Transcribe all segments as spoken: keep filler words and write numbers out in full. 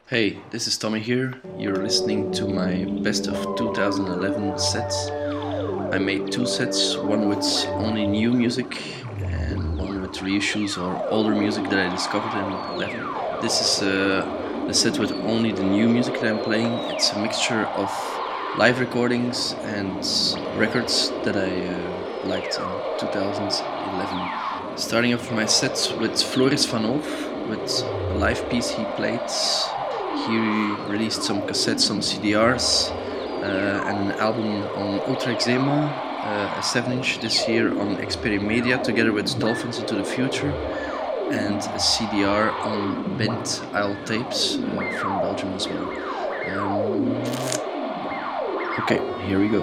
Hey, this is Tommy here. You're listening to my best of two thousand eleven sets. I made two sets, one with only new music and one with reissues or older music that I discovered in eleven. This is uh, the set with only the new music that I'm playing. It's a mixture of live recordings and records that I uh, liked in two thousand eleven. Starting off my set with Floris van Hoof, with a live piece he played. He released some cassettes, some C D Rs, uh, and an album on Ultra Eczema, uh, a seven inch this year on Xperia Media, together with Dolphins Into the Future, and a C D R on Bent Isle Tapes uh, from Belgium as well. Um, okay, here we go.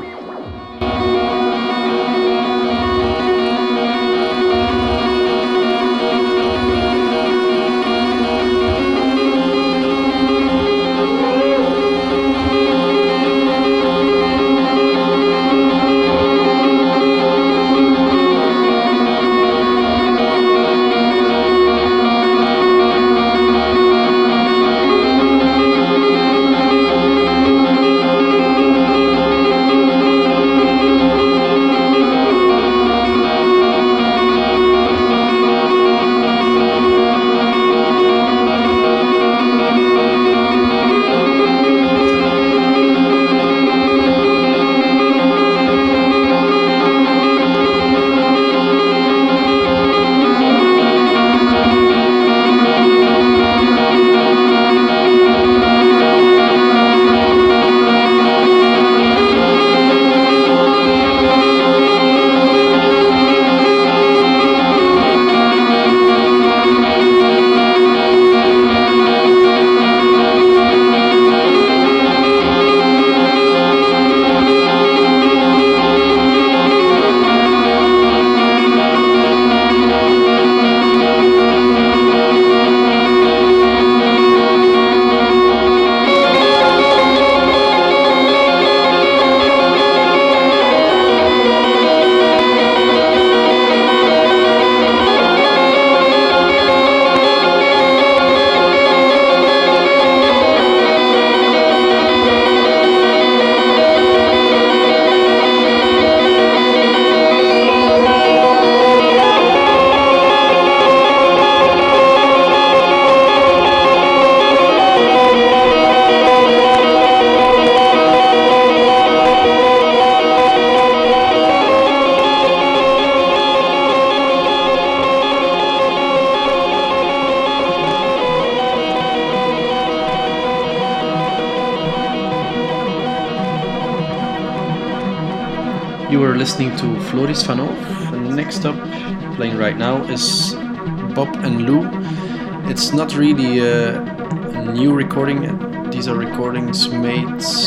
You are listening to Floris van Hoof, and next up, playing right now, is Bob and Lou. It's not really a, a new recording. These are recordings made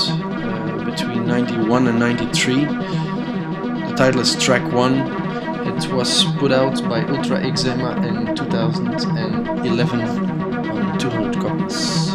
uh, between ninety-one and ninety-three. The title is Track one. It was put out by Ultra Eczema in two thousand eleven on two hundred copies.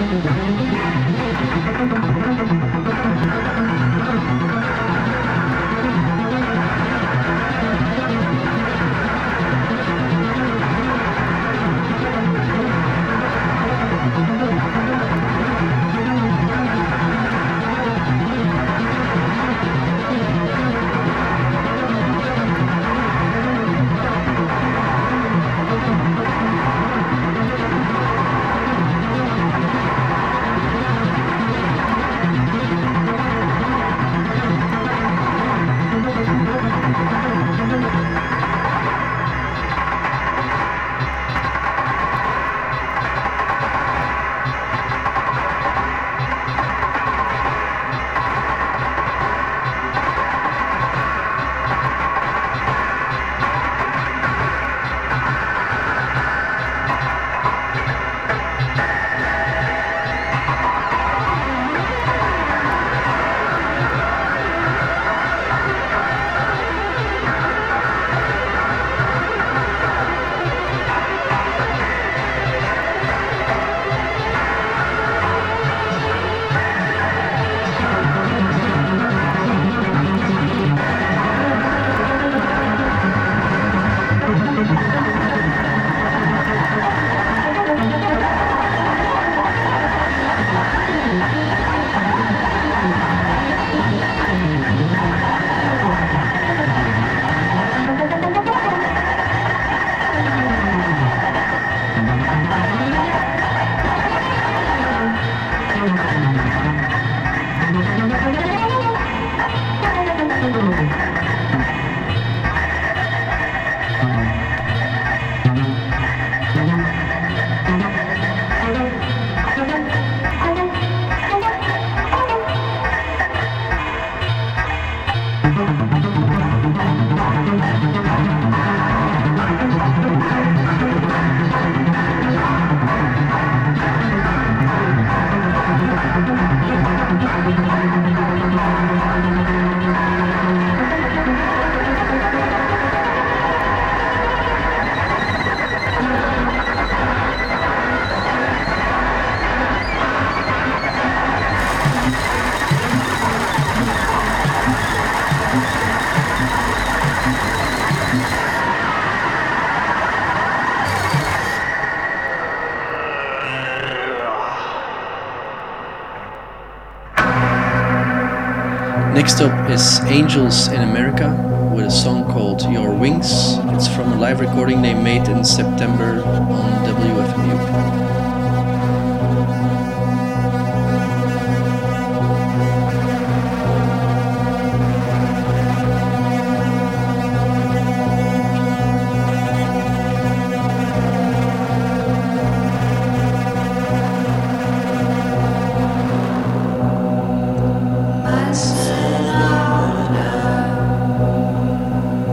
Next up is Angels in America with a song called Your Wings. It's from a live recording they made in September on W F M U.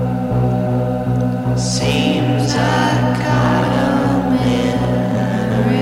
Seems I got 'em in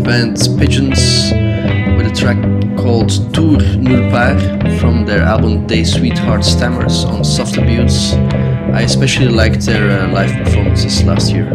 band Pigeons with a track called Tour Nulle Part from their album Day Sweetheart Stammers on Soft Abuse. I especially liked their uh, live performances last year.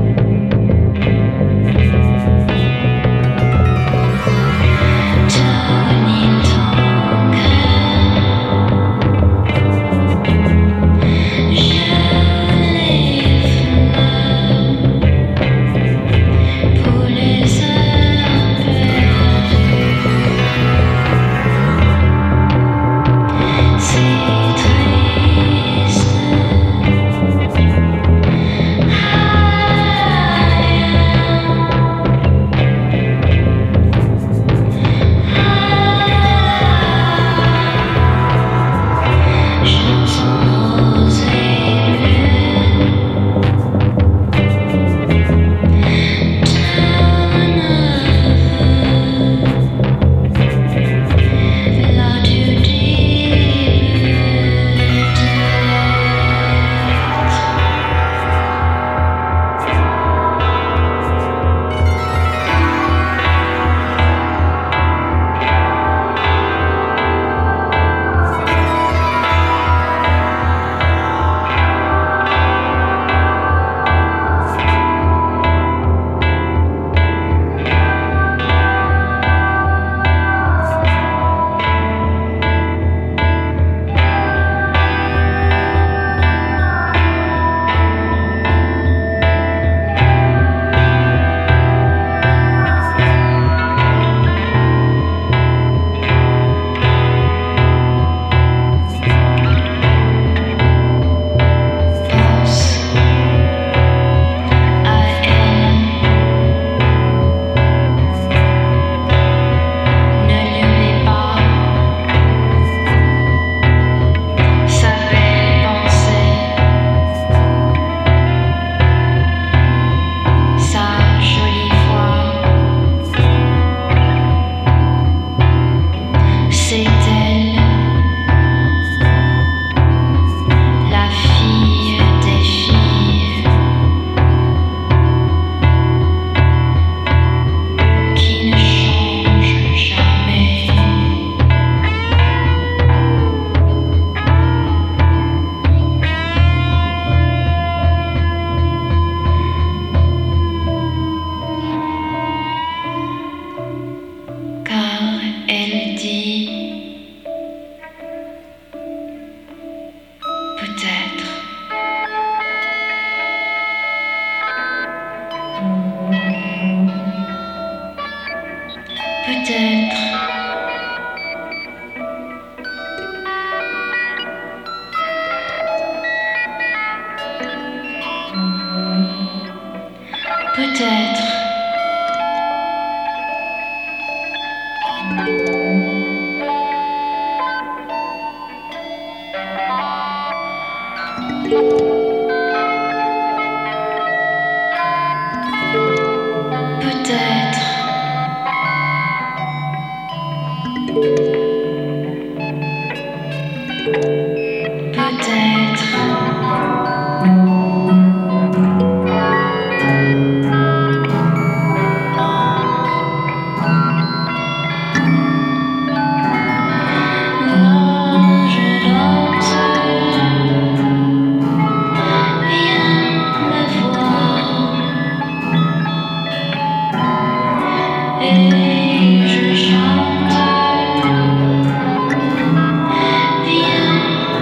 Et je chante, viens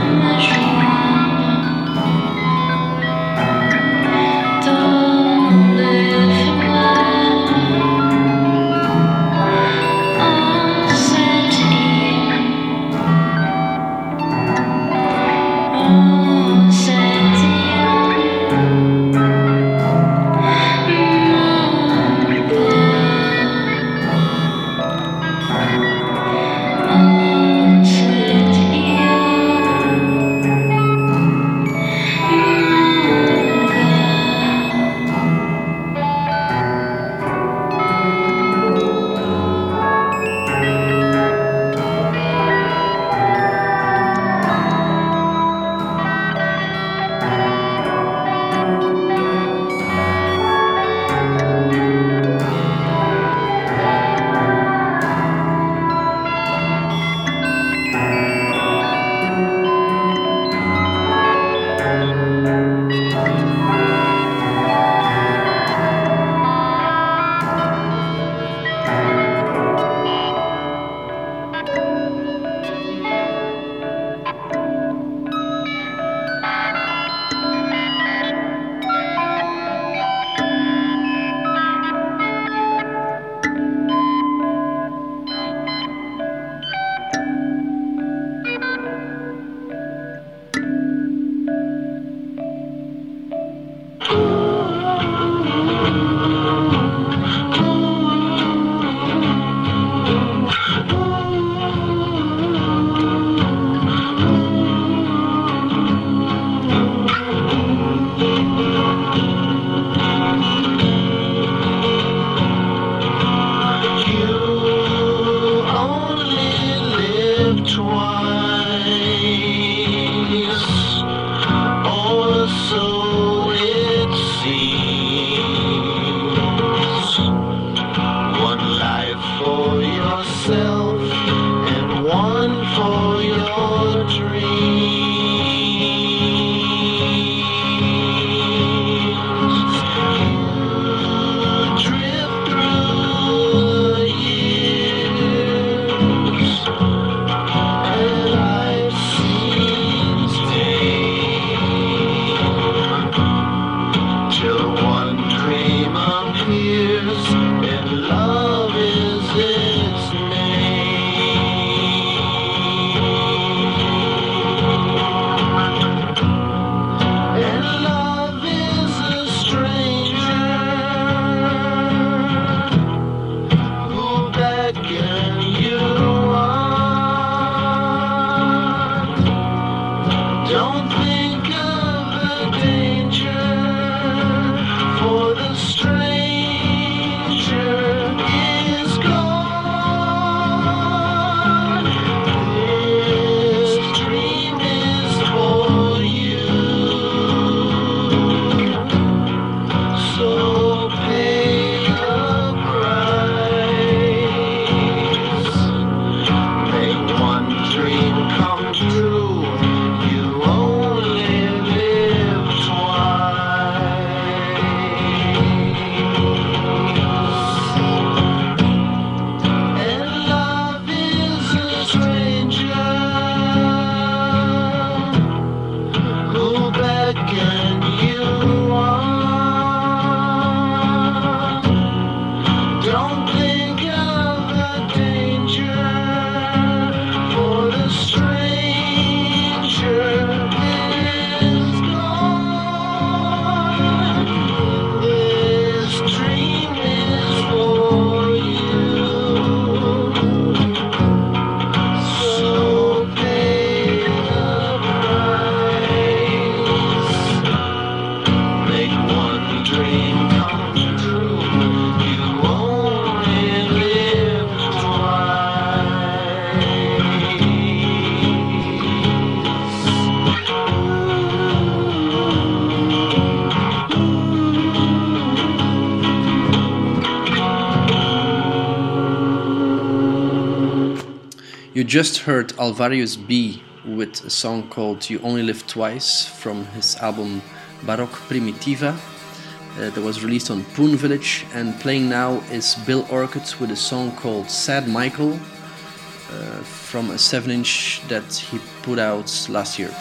You just heard Alvarius B with a song called You Only Live Twice from his album Baroque Primitiva uh, that was released on Poon Village, and playing now is Bill Orchid with a song called Sad Michael uh, from a seven inch that he put out last year.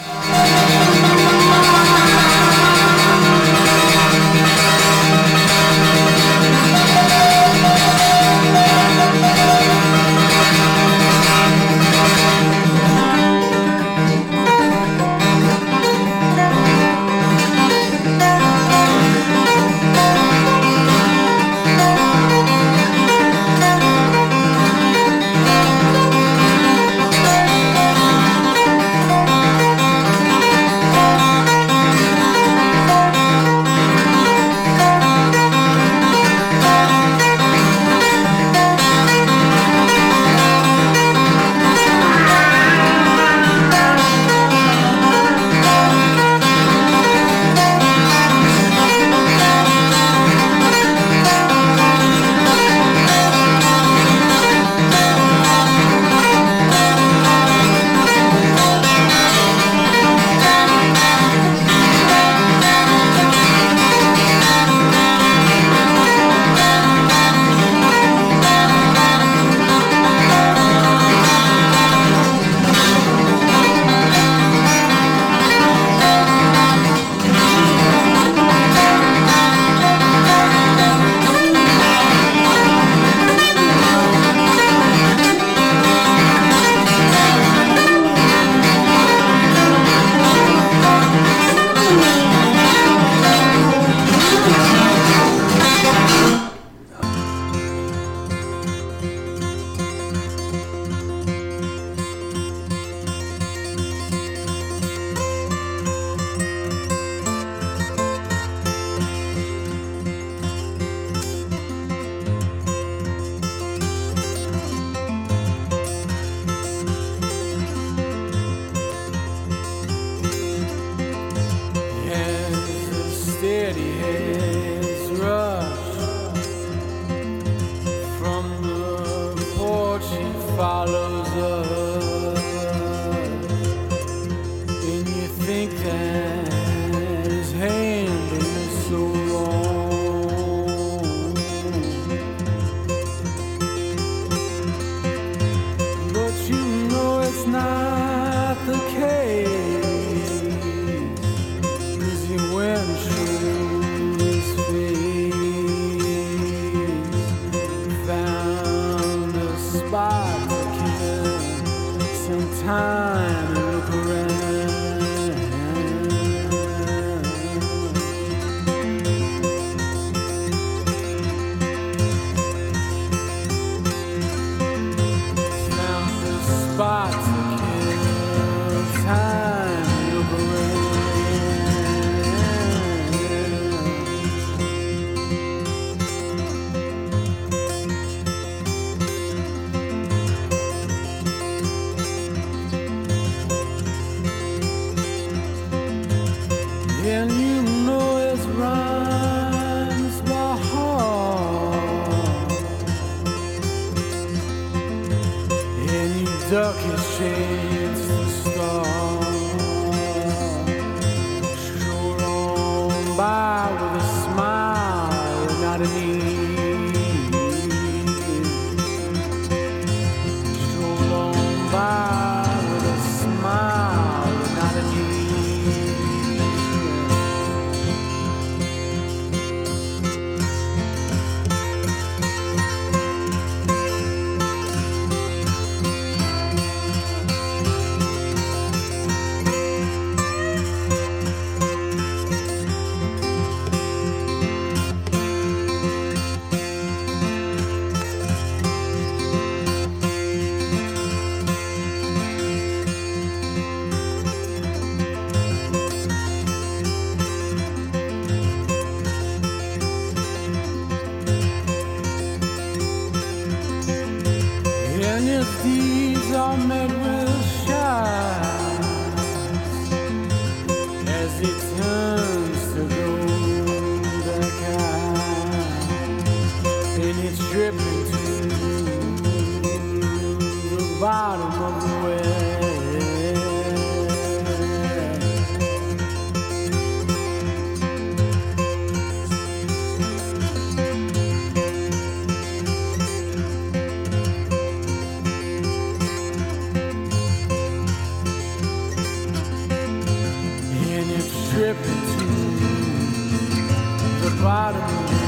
step into the bottom of the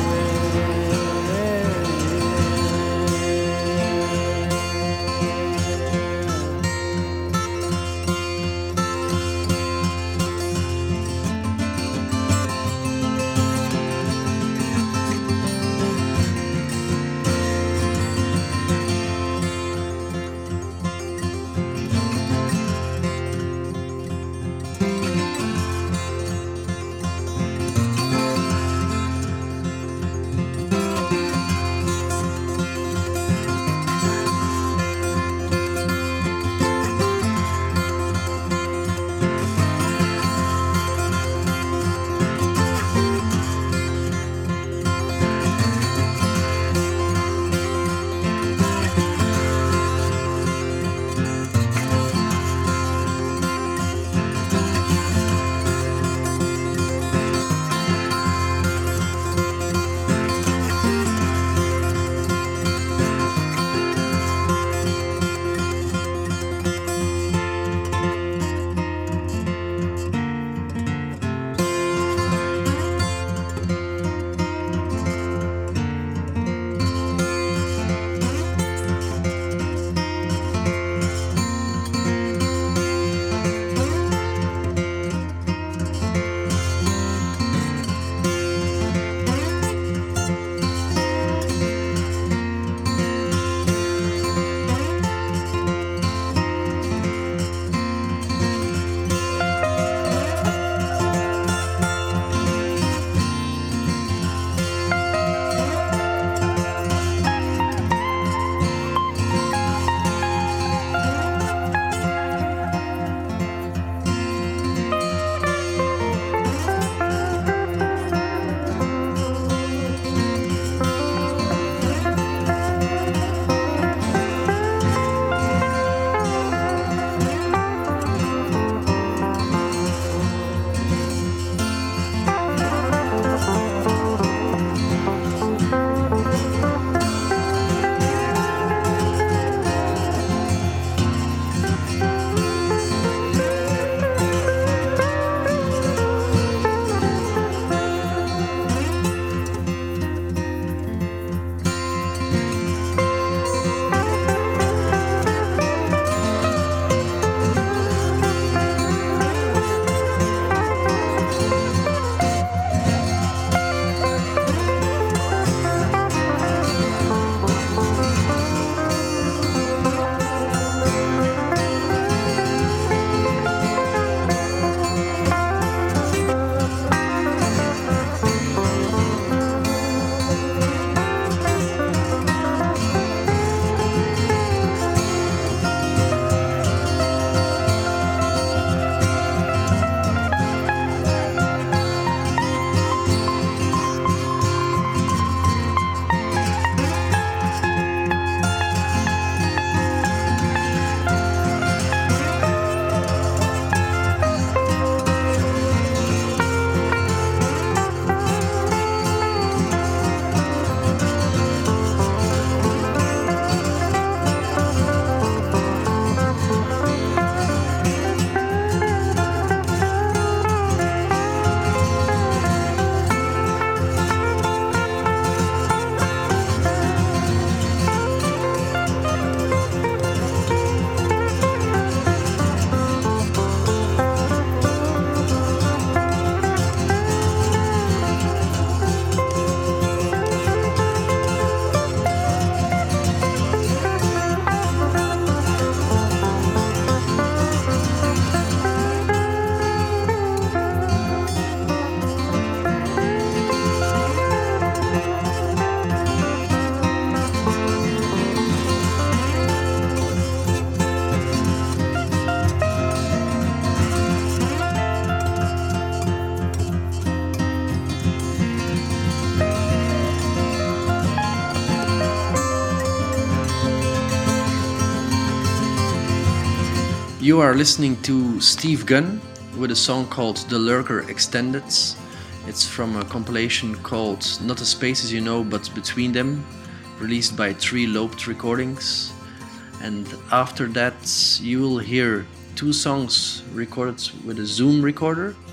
You are listening to Steve Gunn with a song called The Lurker Extended. It's from a compilation called Not as Space as You Know But Between Them, released by Three Lobed Recordings. And after that you will hear two songs recorded with a Zoom recorder.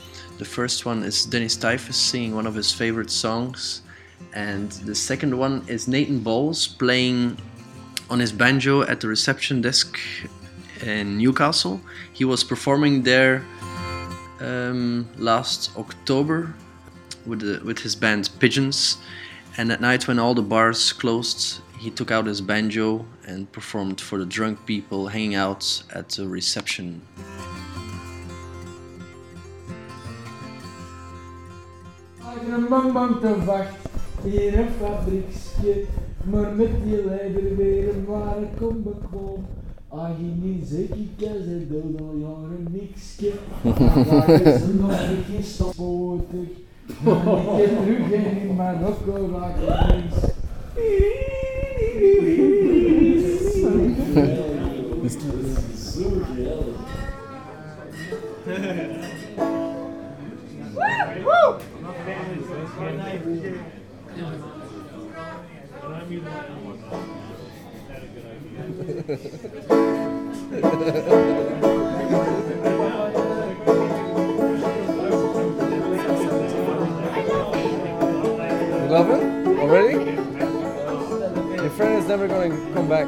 The first one is Dennis Typhus singing one of his favorite songs, and the second one is Nathan Bowles playing on his banjo at the reception desk in Newcastle. He was performing there um, last October with the, with his band Pigeons, and at night when all the bars closed, he took out his banjo and performed for the drunk people hanging out at the reception. Een bang te wacht in een fabriekje, maar met die leider weer een ware kom bekwoom. Als je niet zeker kan, ze doet al jaren niksje. Daar is er nog een keer stappotig, maar ik heb terug in mijn rokko raken links. Zo geweldig. Woo! You love it? Already? Your friend is never going to come back.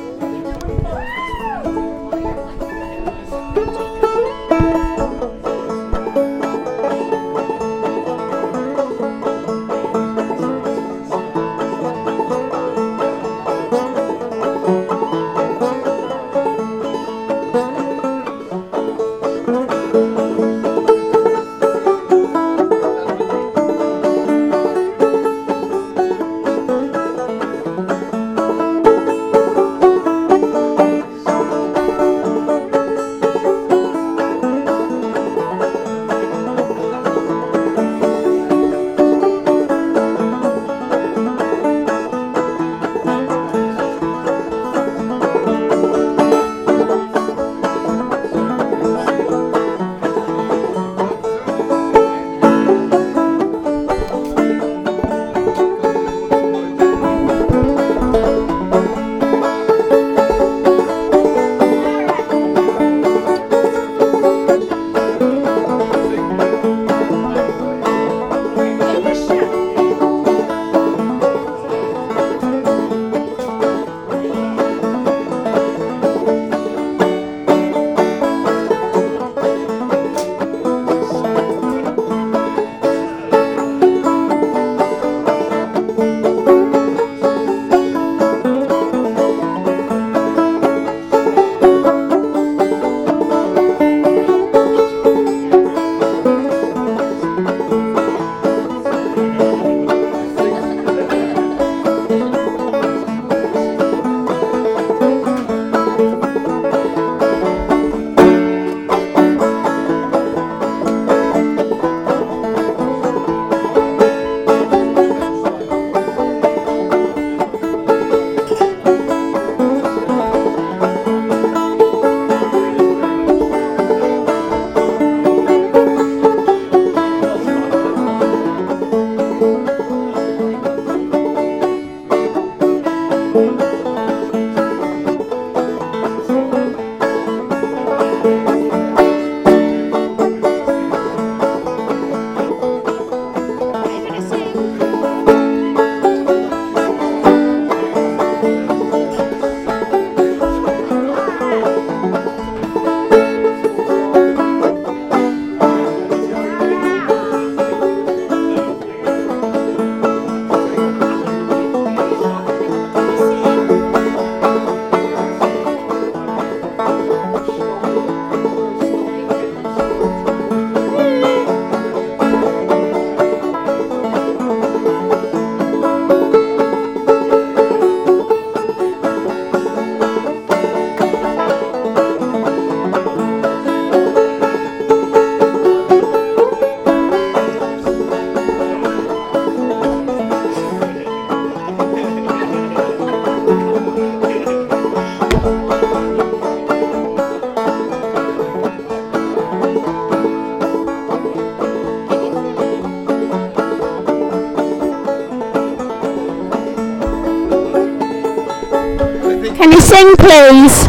Can you sing, please?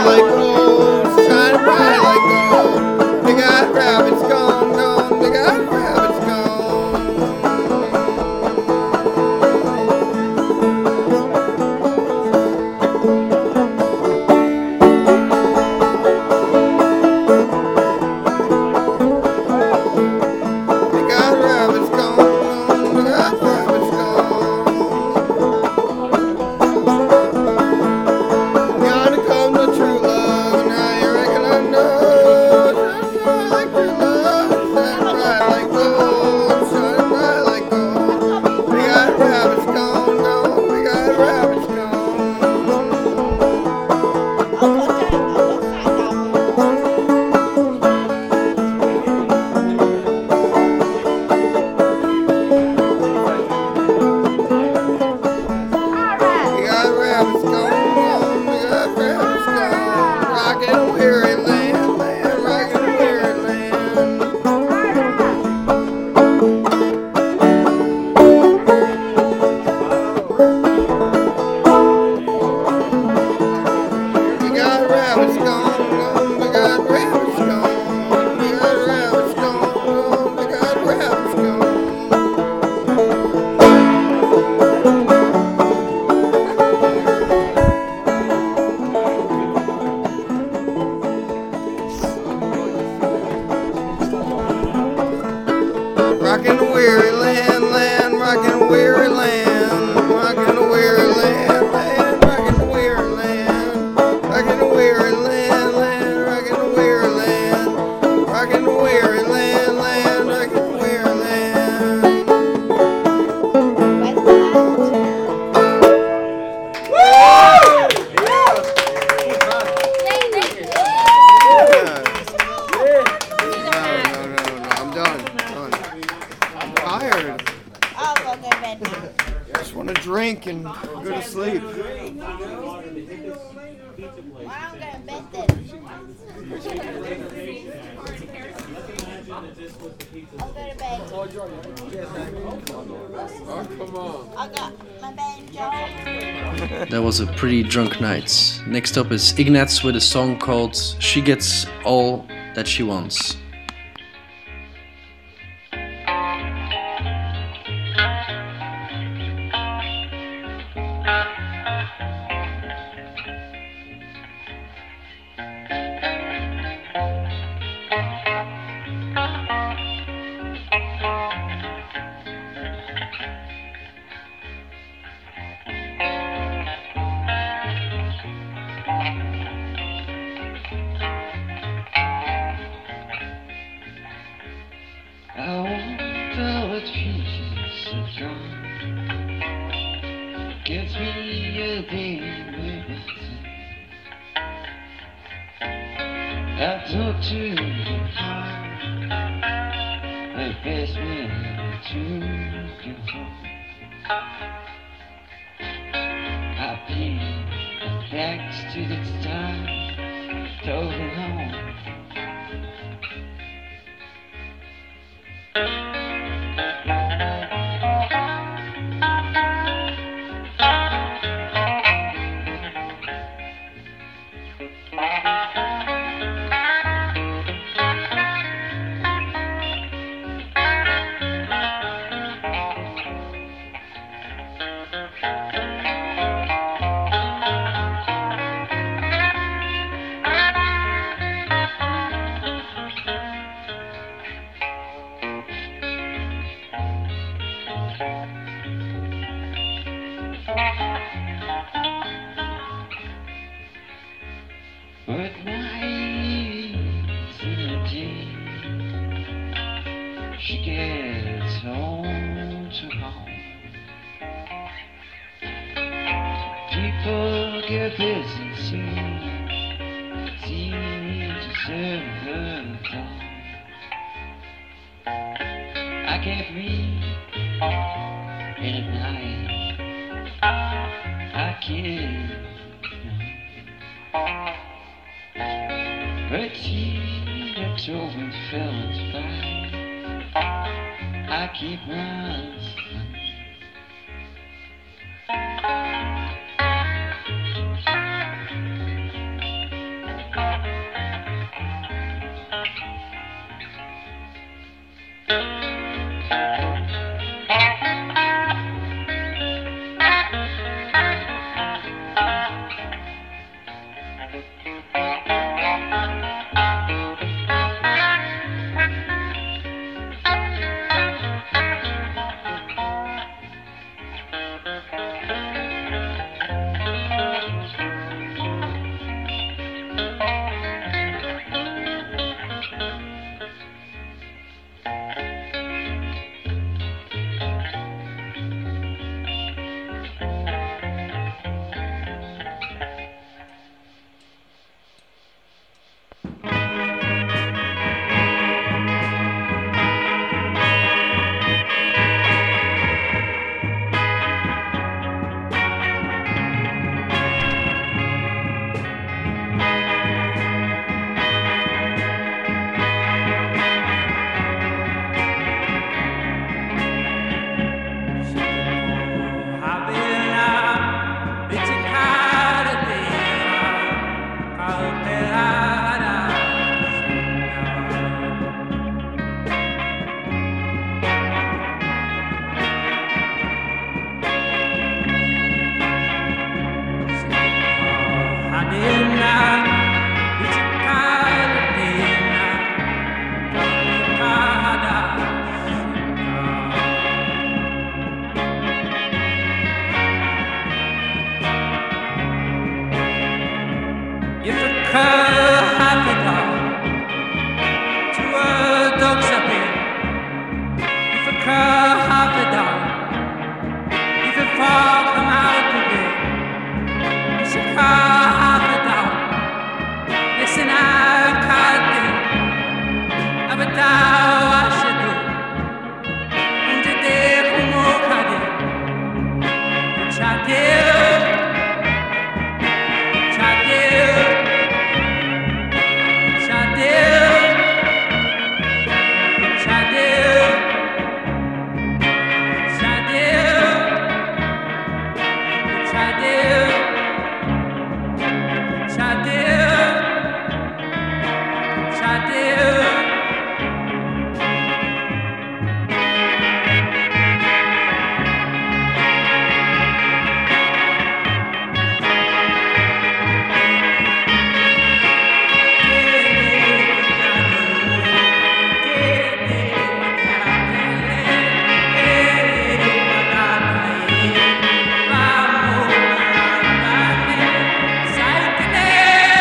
like gold, shining bright like gold. They got rabbits gone, gone, they got rabbits gone. They got rabbits gone, they got rabbits gone. Gotta come to true love, now you reckon I know. Shine like true love, shine bright like gold, shine bright like gold. We got rabbits gone, gone, we got rabbits gone. We got rabbits gone, gone, we got rabbits gone. Rockin' weary land, land, rockin' weary land. We got rabbits gone, gone, we got rabbits gone. We got rabbits gone, gone, we got rabbits gone. Rockin' the weary land, land, rockin' the weary land, rockin' the weary land, land, rockin' the weary land, rockin' the weary land, land, rockin' the weary land, rockin' the weary land, land, rockin' the weary land. No, no, no, no, I'm done, done. I'm tired. I'll go to bed now. Just want to drink and go to sleep. Well, I'm going to bed then. I'll go to bed. I got my banjo. That was a pretty drunk night. Next up is Ignatz with a song called She Gets All That She Wants. I wonder what feels so strong gives me a day with nothing. I talk to the heart, the best man to control. I pay thanks to the stars, drove it home. But my energy, she gets home to home. People get busy soon, seem to serve her down. I can't read in at night, I can't. But she gets over felt fine. I keep running. Sai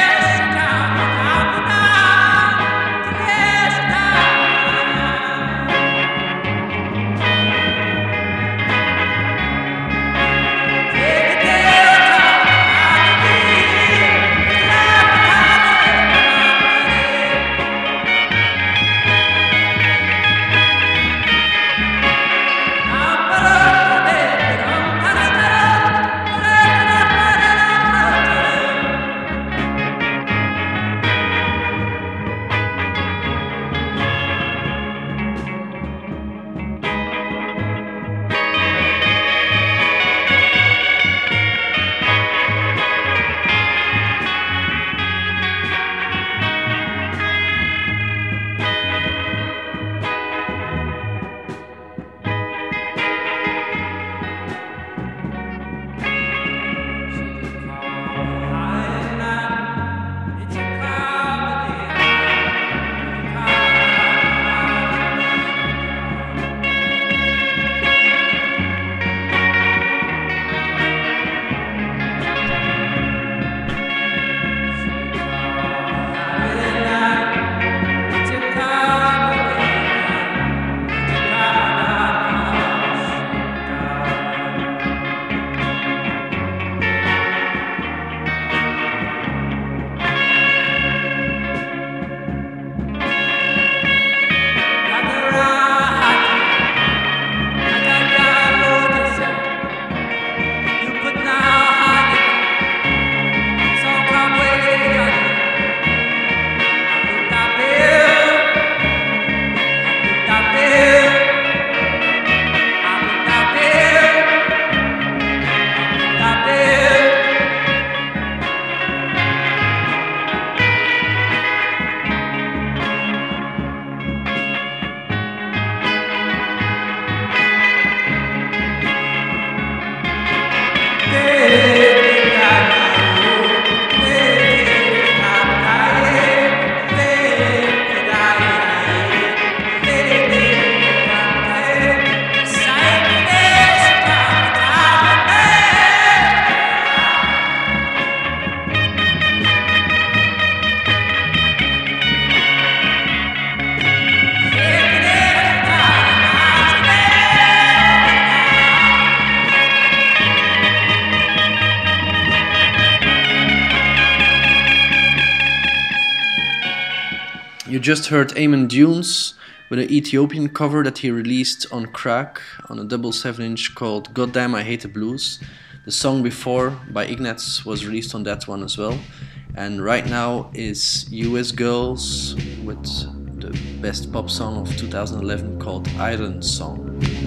You just heard Eamon Dunes with an Ethiopian cover that he released on Crack on a double seven inch called Goddamn I Hate the Blues. The song before by Ignatz was released on that one as well. And right now is U S Girls with the best pop song of two thousand eleven called Iron Song.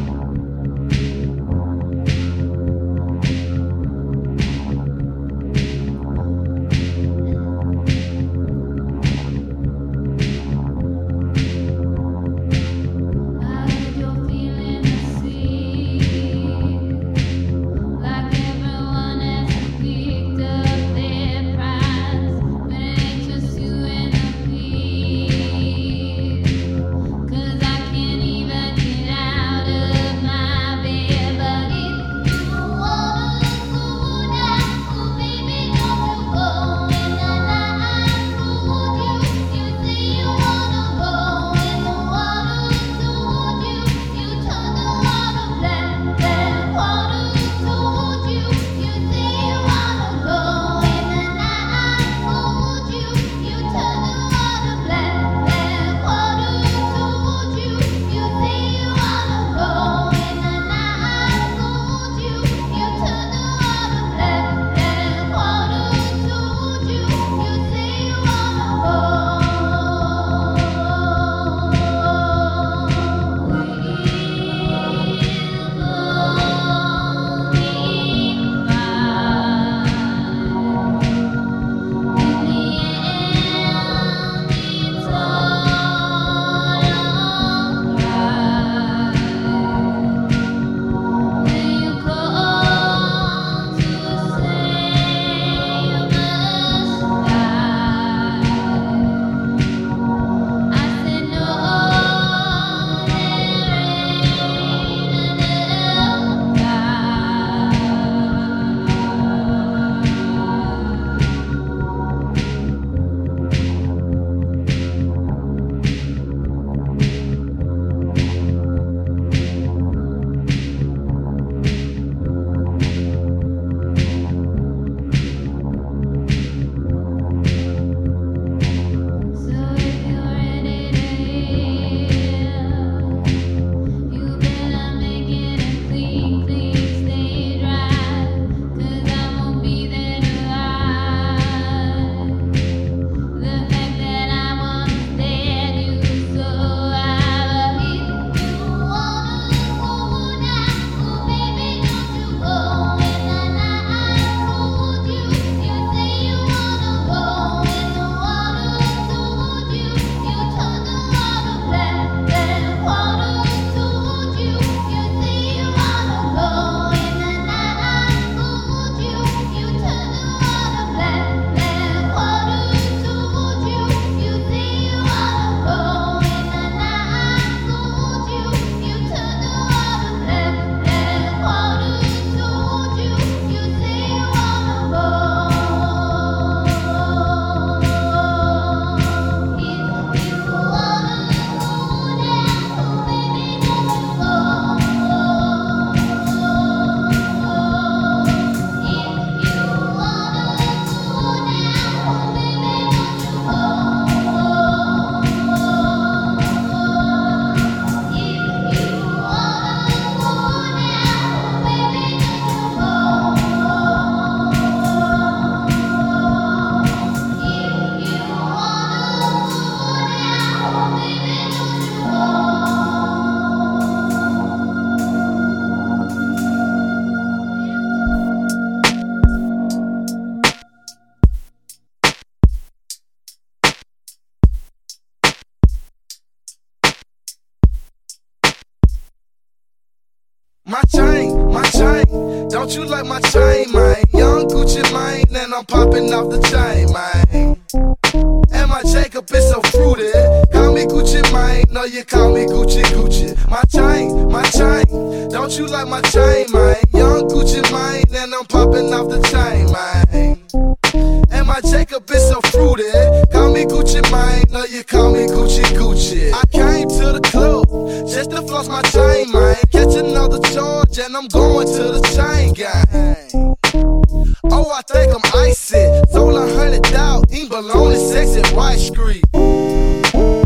My chain, my chain, don't you like my chain, man? Young Gucci Mane, and I'm popping off the chain, man. And my Jacob is so fruity. Call me Gucci Mane, no you call me Gucci Gucci. My chain, my chain, don't you like my chain, man? Young Gucci Mane, and I'm popping off the chain, man. And my Jacob is so fruity. Call me Gucci Mane, no you call me Gucci Gucci. I came to the club just to floss my chain, man. Catch another charge and I'm going to the chain gang. Oh, I think I'm icy. Sold a hundred thousand, in baloney, sex at White Street.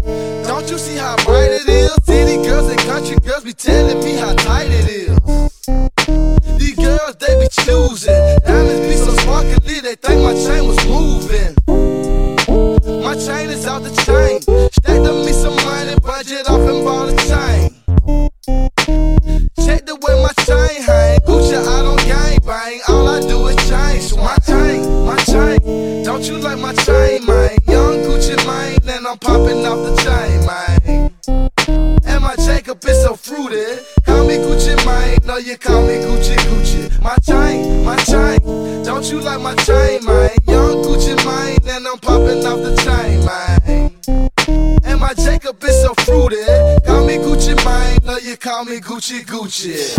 jet off and bought a chain. Check the way my chain hang. Gucci, I don't gang bang. All I do is change. So my chain, my chain. Don't you like my chain, man? Young Gucci Mane, and I'm popping off the chain, man. And my Jacob is so fruity. Call me Gucci Mane. No, you call me Gucci Gucci. My chain, my chain. Don't you like my chain, man? Young Gucci Mane, and I'm popping off the chain, man. And my Jacob is so fruity. Call me Gucci Mane. No, you call me Gucci Gucci.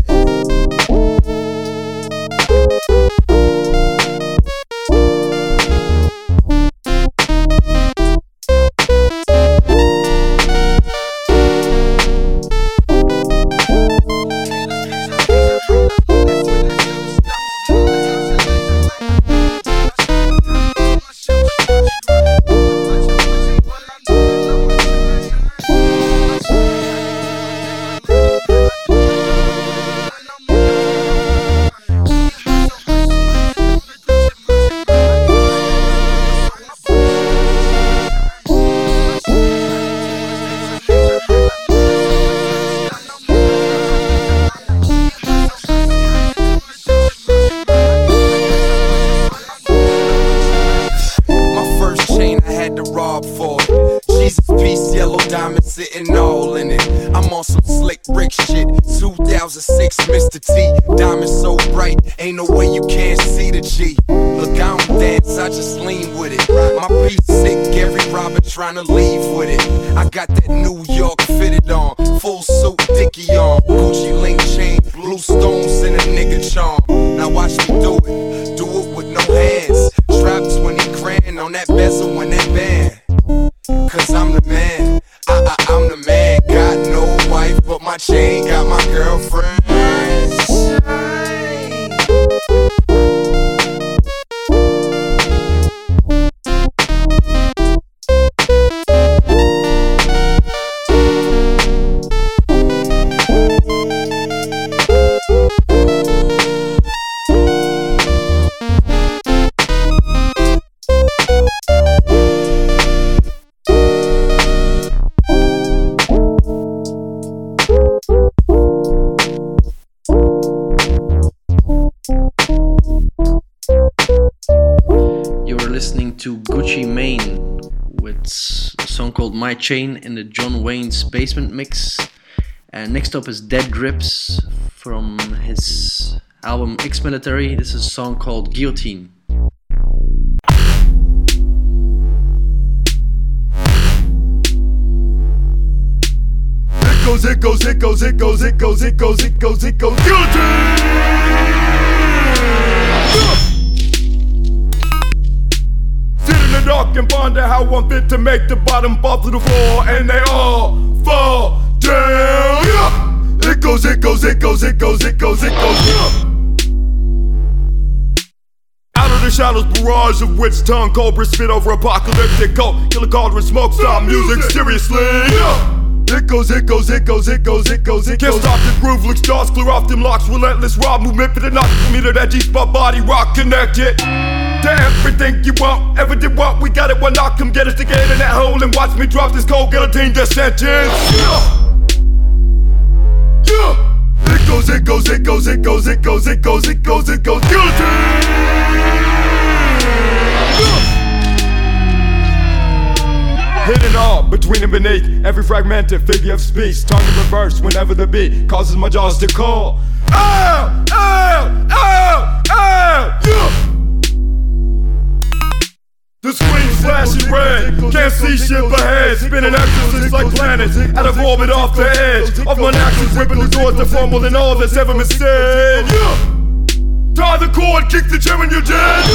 Sitting all in it. I'm on some slick brick shit. two thousand six Mister T. Diamond so bright, ain't no way you can't see the G. Look, I don't dance, I just lean with it. My piece sick, Gary Robert trying to leave with it. I got that New York fitted on, full suit Dickie on, Gucci link chain, blue stones in a nigga charm. Now watch me do it, do it with no hands. Strap twenty grand on that bezel and that band. Cause I'm the man. I, I, I'm the man, got no wife, but my chain got my girlfriend. To Gucci Mane with a song called My Chain in the John Wayne's Basement Mix. And next up is Dead Grips from his album Ex-Military. This is a song called Guillotine. It goes, it goes, it goes, it goes, it goes, it goes, it goes, it goes, guillotine! Dark and ponder how I'm fit to make the bottom fall to the floor, and they all fall down. Yeah. It goes, it goes, it goes, it goes, it goes, it goes. Yeah. Out of the shadows, barrage of witch tongue, cobra spit over apocalyptic cold, killer cauldron, smoke, stop music, seriously. Yeah. It goes, it goes, it goes, it goes, it goes, it goes. Can't stop the groove, looks jaws, clear off them locks, relentless raw movement for the knock, me to that G-spot body rock connected. To everything you want, ever did want, we got it, one knock, come get us together in that hole and watch me drop this cold guillotine death sentence. Yeah. Yeah. It goes, it goes, it goes, it goes, it goes, it goes, it goes, it goes, guillotine. Yeah. Hidden all between and beneath every fragmented figure of speech, tongue in reverse whenever the beat causes my jaws to call. Ow, ow, ow, ow, yeah. The screen flashing red, can't see shit but head, spinning exorcists like planets, out of orbit off the edge of my actions, ripping the doors that far more than all that's ever been said. Yeah. Tie the cord, kick the gym and you're dead.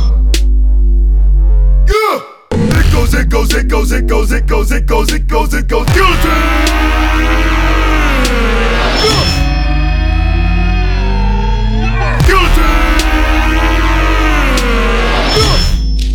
Yeah. Yeah. It goes, it goes, it goes, it goes, it goes, it goes, it goes, it goes, guillotine. Yeah. Guillotine. Yeah.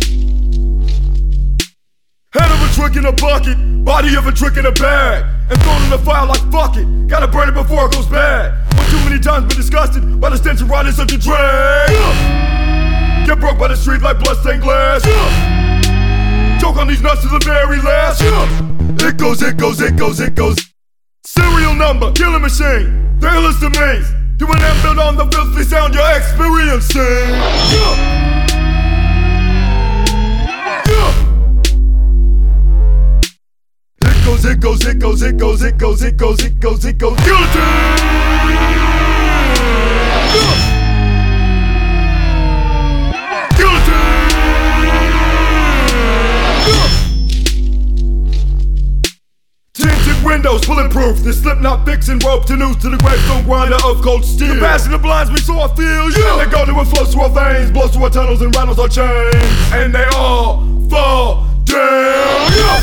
Head of a trick in a bucket, body of a trick in a bag, and thrown in the fire like fuck it. Gotta burn it before it goes bad. But too many times been disgusted by the stench of riding such a drag. Yeah. Get broke by the street like bloodstained glass. Yeah. Choke on these nuts to the very last. Yeah. It goes, it goes, it goes, it goes. Serial number, killing machine. The illest of means. Doing them built on the filthy sound you're experiencing. Yeah. Yeah. It goes, it goes, it goes, it goes, it goes, it goes, it goes, it goes. Guilty. Yeah. Tinted windows, bulletproof. The Slipknot fixing rope to noose to the gravestone grinder of cold steel. The passion that blinds me so I feel. Yeah. They go to it, flows through our veins, blows through our tunnels and rattles our chains, and they all fall down. Yeah.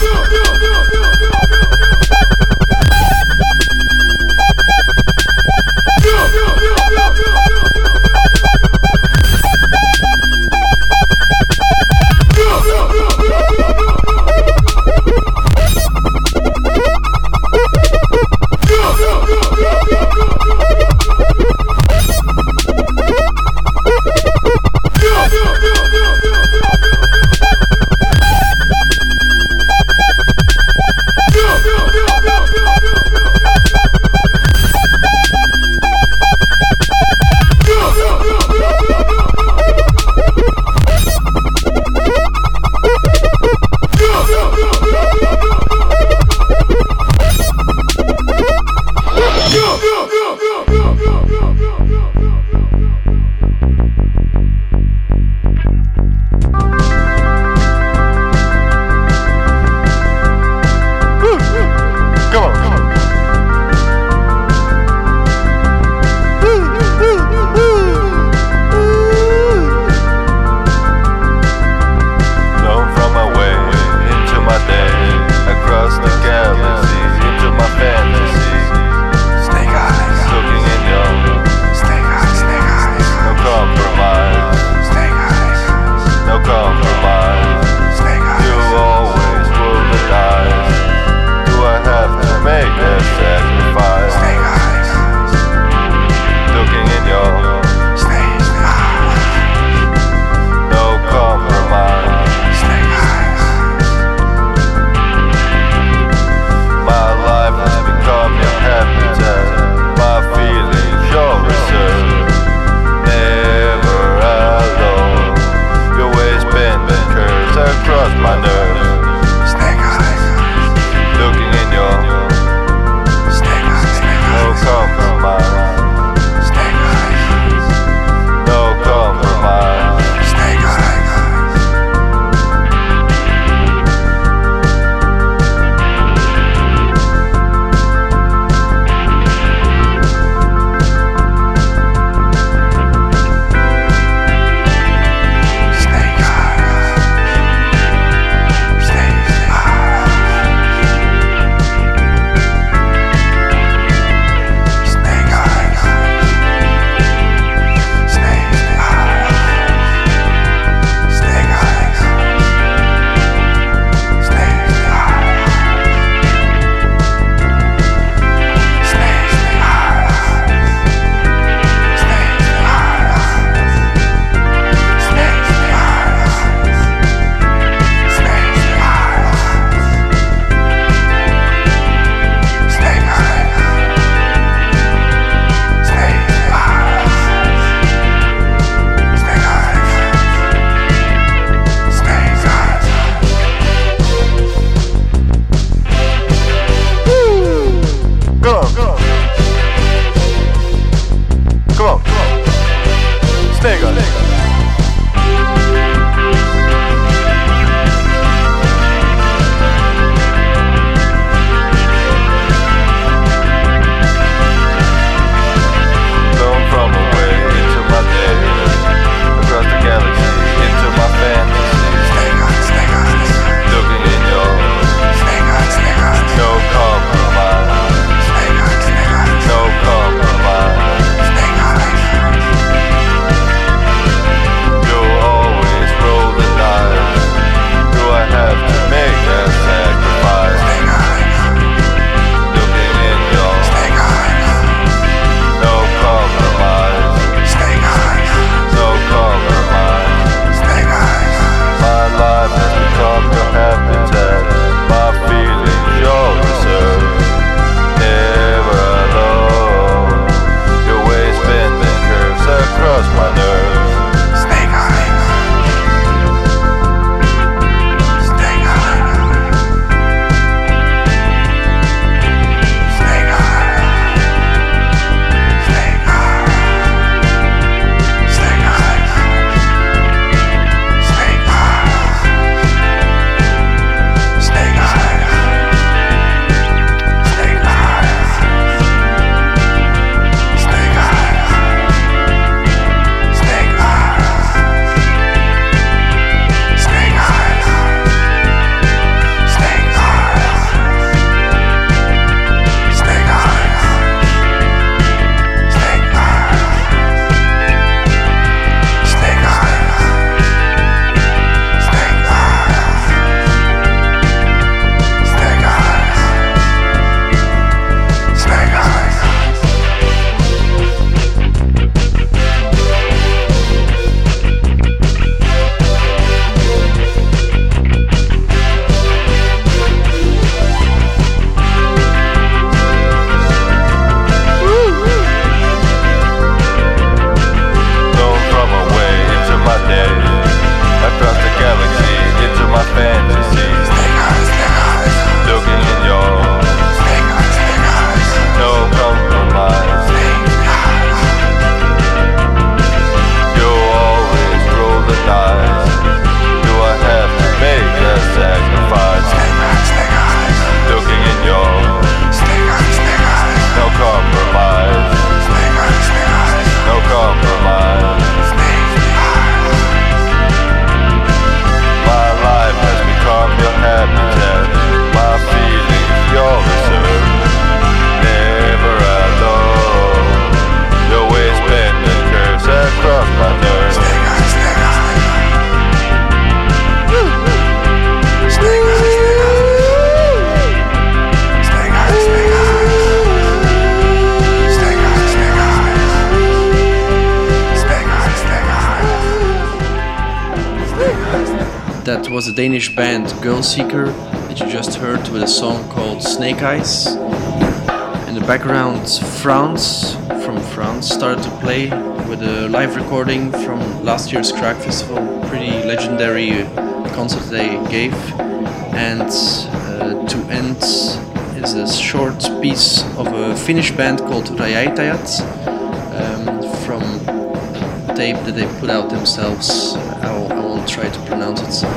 was a Danish band, Girl Seeker, that you just heard with a song called Snake Eyes. In the background, France from France started to play with a live recording from last year's Crack Festival, pretty legendary concert they gave. And uh, to end is a short piece of a Finnish band called Rajaitajat um, from a tape that they put out themselves. I will, I will try to pronounce it.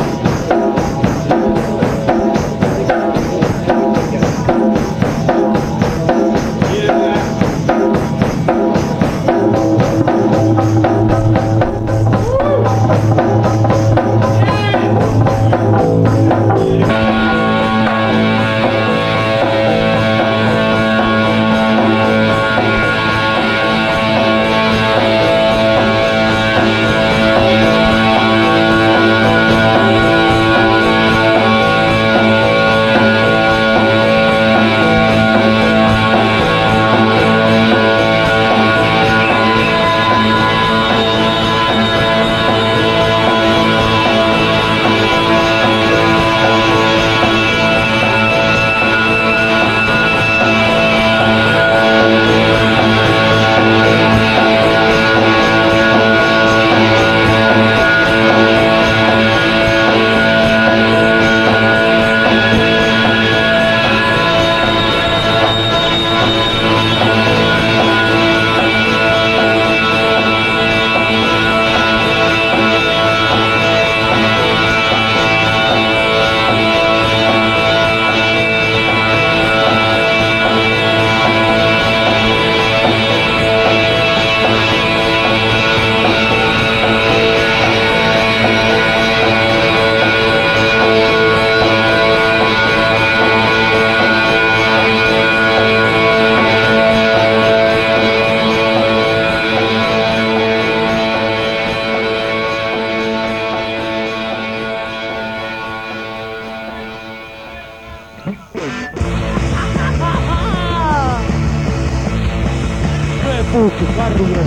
Puuttu karjuun.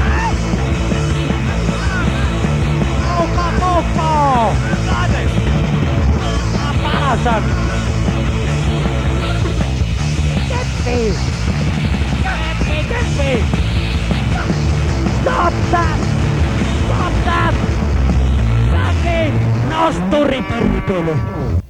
Koukaa, koukaa! Palasan! Keppi! Keppi, keppi! Stop that! Stop that! Keppi! Nosturi perkele!